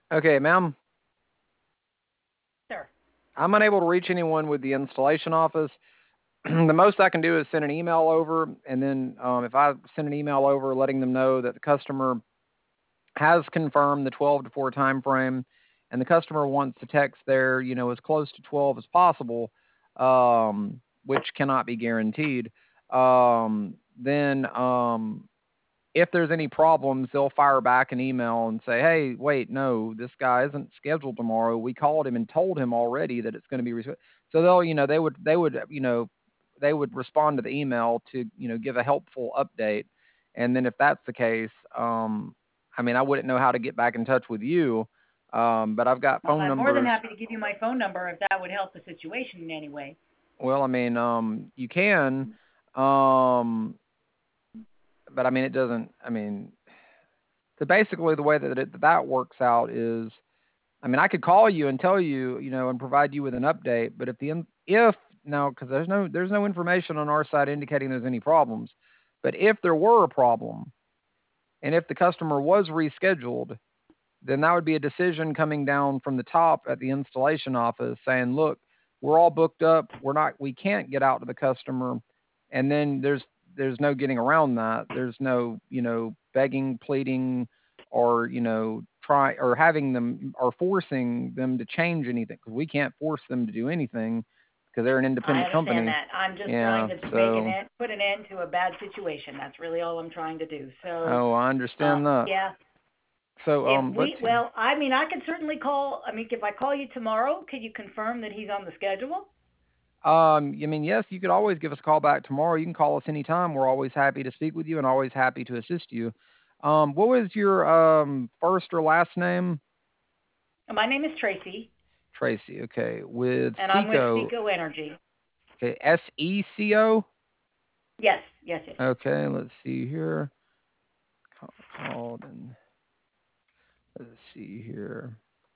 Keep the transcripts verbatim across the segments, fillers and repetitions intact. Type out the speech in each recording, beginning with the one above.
Okay, ma'am. Sir. I'm unable to reach anyone with the installation office. The most I can do is send an email over, and then um, if I send an email over letting them know that the customer has confirmed the twelve to four time frame, and the customer wants to text there, you know, as close to twelve as possible, um, which cannot be guaranteed, um, then um, if there's any problems, they'll fire back an email and say, "Hey, wait, no, this guy isn't scheduled tomorrow. We called him and told him already that it's going to be." Res-. So they'll, you know, they would, they would, you know, they would respond to the email to, you know, give a helpful update. And then if that's the case, um, I mean, I wouldn't know how to get back in touch with you, um, but I've got Well, phone I'm more than numbers. happy to give you my phone number if that would help the situation in any way. Well, I mean, um, you can, um, but I mean, it doesn't. I mean, so basically, the way that it, that works out is, I mean, I could call you and tell you, you know, and provide you with an update. But if the if now, because there's no there's no information on our side indicating there's any problems, but if there were a problem and if the customer was rescheduled, then that would be a decision coming down from the top at the installation office saying, look, we're all booked up, we're not, we can't get out to the customer, and then there's there's no getting around that. There's no, you know, begging, pleading, or you know, try or having them or forcing them to change anything because we can't force them to do anything because they're an I independent understand company. that. I'm just trying Yeah, to make an so end, put an end to a bad situation. That's really all I'm trying to do. So, oh, I uh, understand that. yeah, So if um, let's we, see. well, I mean, I can certainly call. I mean, if I call you tomorrow, could you confirm that he's on the schedule? Um, I mean, yes, you could always give us a call back tomorrow. You can call us anytime. We're always happy to speak with you and always happy to assist you. Um, what was your um first or last name? My name is Tracy, Tracy. Okay, with and I'm with Seco. Seco Energy. Okay, S E C O. Yes, yes, yes, yes. Okay, let's see here. Call, called and let's see here.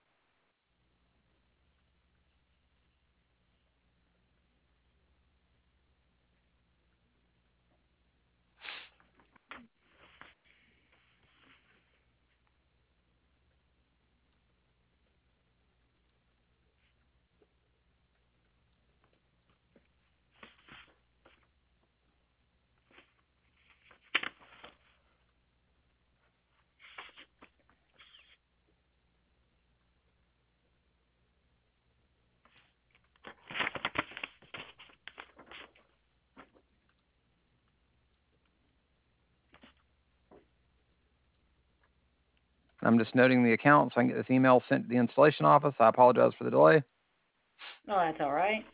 I'm just noting the account so I can get this email sent to the installation office. I apologize for the delay. Oh, that's all right.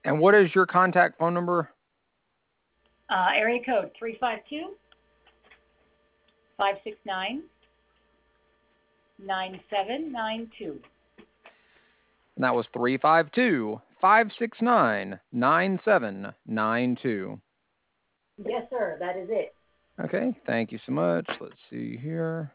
And what is your contact phone number? Uh, area code three five two, five six nine, nine seven nine two. And that was three five two, five six nine, nine seven nine two. Yes, sir. That is it. Okay, thank you so much. Let's see here.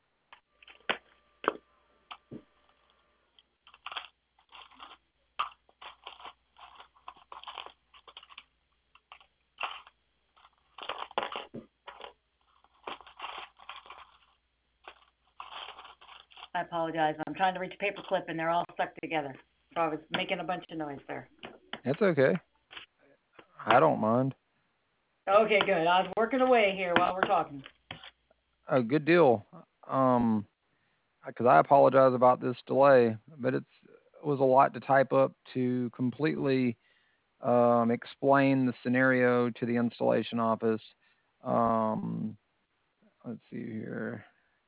I apologize. I'm trying to reach a paperclip and they're all stuck together. So I was making a bunch of noise there. It's okay. I don't mind. Okay, good. I was working away here while we're talking. A good deal. Um, because I apologize about this delay, but it's it was a lot to type up to completely um, explain the scenario to the installation office. Um, let's see here.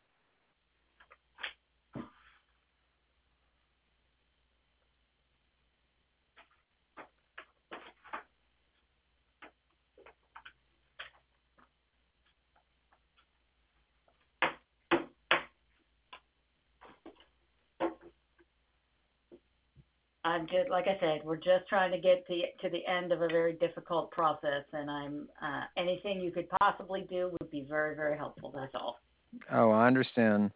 I'm just, like I said, we're just trying to get to, to the end of a very difficult process, and I'm uh, anything you could possibly do would be very, very helpful. That's all. Oh, I understand.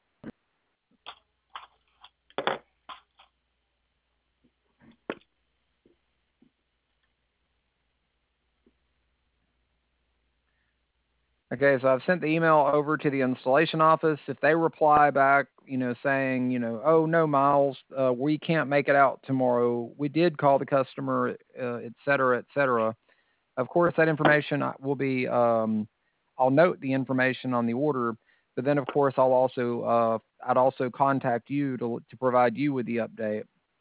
Okay, so I've sent the email over to the installation office. If they reply back, you know, saying, you know, oh no, Miles, uh, we can't make it out tomorrow. We did call the customer, uh, et cetera, et cetera. Of course, that information will be. Um, I'll note the information on the order, but then of course I'll also uh, I'd also contact you to to provide you with the update.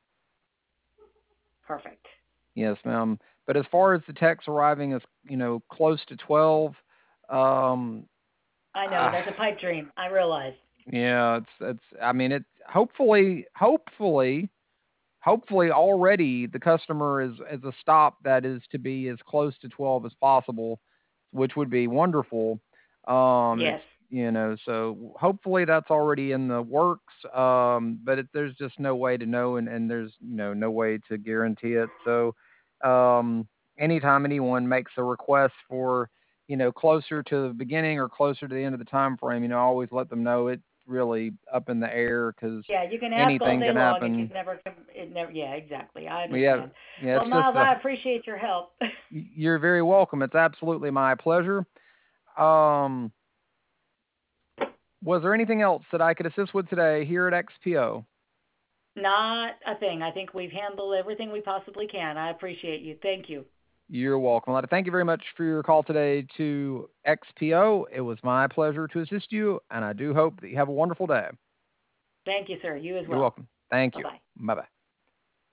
Perfect. Yes, ma'am. But as far as the techs arriving as, you know, close to twelve, um, I know, uh, that's a pipe dream. I realize. yeah, it's it's. I mean, it. Hopefully, hopefully, hopefully, already the customer is is a stop that is to be as close to twelve as possible, which would be wonderful. Um, it's Yes. you know, so hopefully that's already in the works. Um, but it, there's just no way to know, and and there's you know no way to guarantee it. So, um, anytime anyone makes a request for you know closer to the beginning or closer to the end of the time frame, you know, I always let them know it's really up in the air because Yeah, you can ask all anything day can long. It happen. can never come. It never. Yeah, exactly. I Well, yeah, understand. yeah, Well, it's just Miles, a. I appreciate your help. You're very welcome. It's absolutely my pleasure. Um, was there anything else that I could assist with today here at X P O? Not a thing. I think we've handled everything we possibly can. I appreciate you. Thank you. You're welcome. I'd like to thank you very much for your call today to X P O. It was my pleasure to assist you, and I do hope that you have a wonderful day. Thank you, sir. You as You're well. welcome. Thank Bye you. bye. Bye bye.